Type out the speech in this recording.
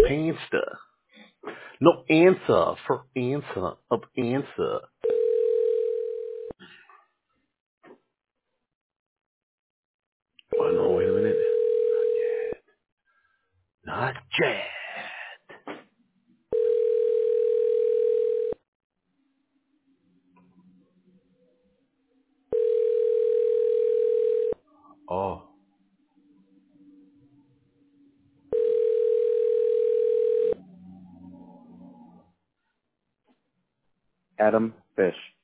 Panster. No answer for answer of answer. Oh no, wait a minute. Not yet. Oh. Adam Fish.